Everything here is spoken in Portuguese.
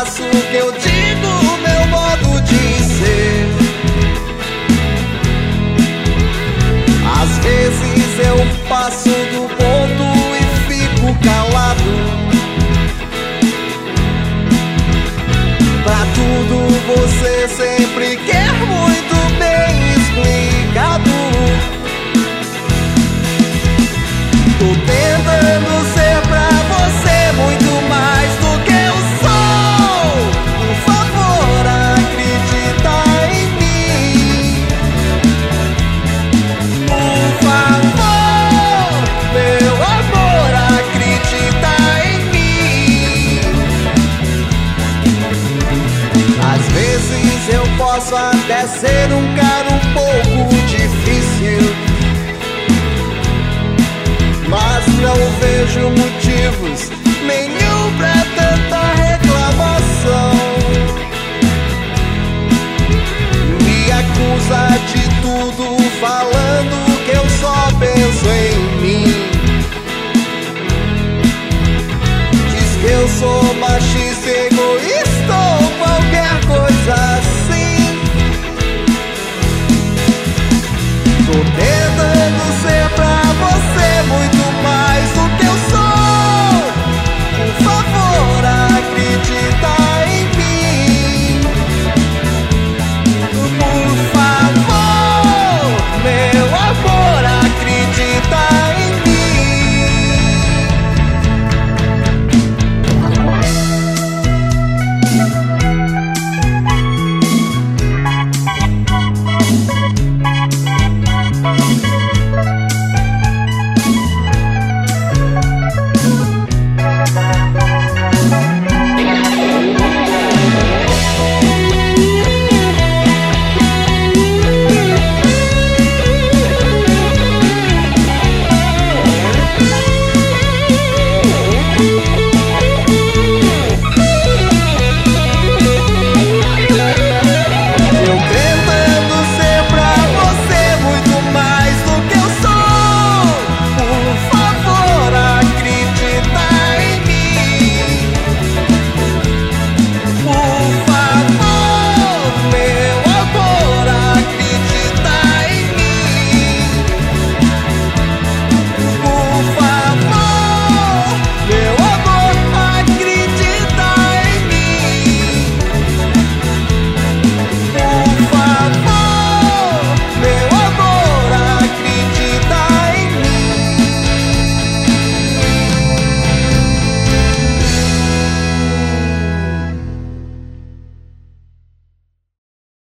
faço o que eu digo, o meu modo de ser. Às vezes eu passo do ponto e fico calado. Pra tudo você sempre quer muito bem explicado. Tô tentando ser pra você muito mais do que eu sou. Por favor, acredita em mim. Por favor, meu amor, acredita em mim. Às vezes eu posso até ser um cara um pouco difícil, mas não vejo motivos nenhum pra tentar